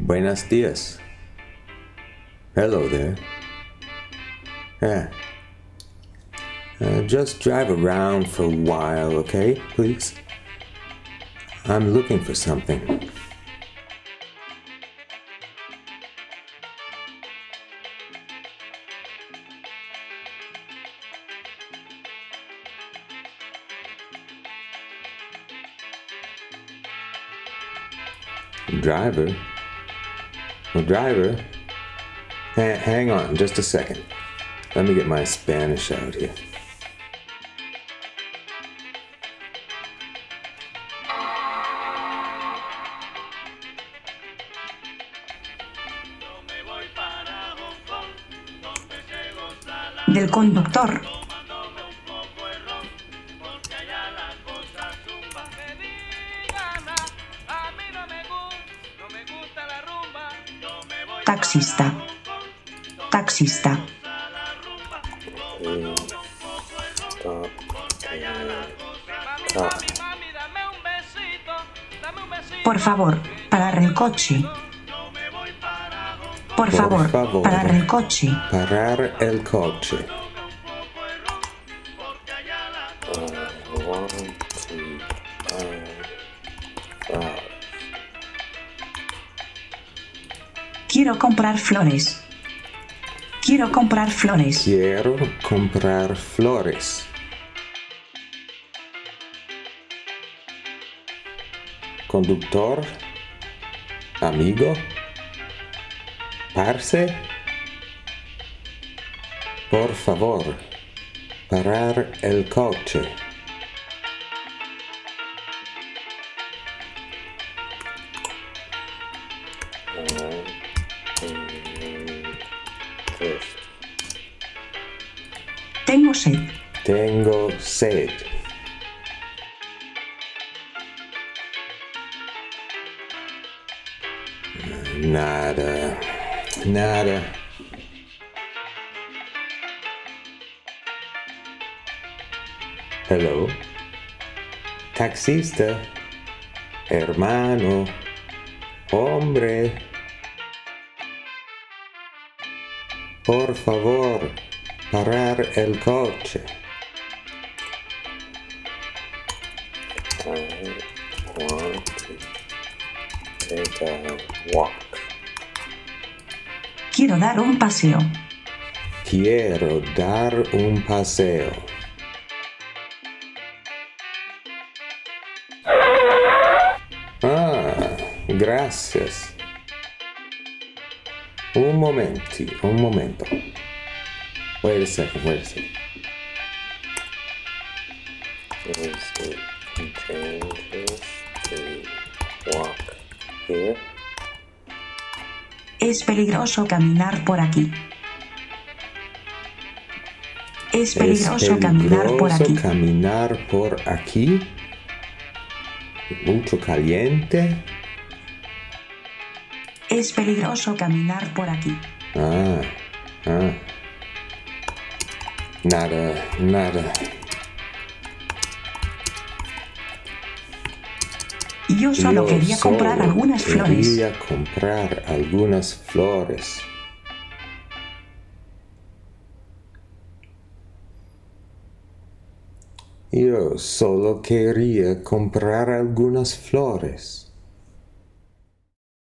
Buenos dias. Hello there. Yeah. Just drive around for a while, okay, please? I'm looking for something. Driver? Well, driver? Hang on just a second. Let me get my Spanish out here. Del conductor. Taxista. Taxista. Por favor, parar el coche. Por favor, parar el coche. Parar el coche. Quiero comprar flores. Quiero comprar flores. Quiero comprar flores. Conductor, amigo, parce, por favor, parar el coche. Tengo sed. Tengo sed. Nada. Nada. Hello. Taxista. Hermano. Hombre. Por favor, parar el coche. I want to take a walk. Quiero dar un paseo. Quiero dar un paseo. Ah, gracias. Un momento. Wait a second. Is it dangerous to walk here? Es peligroso caminar por aquí. Es peligroso caminar por aquí. Caminar por aquí. Mucho caliente. Es peligroso caminar por aquí. Nada. Yo solo quería comprar algunas flores. Quería comprar algunas flores. Yo solo quería comprar algunas flores.